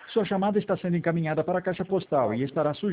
Sua chamada está sendo encaminhada para a caixa postal e estará sujeita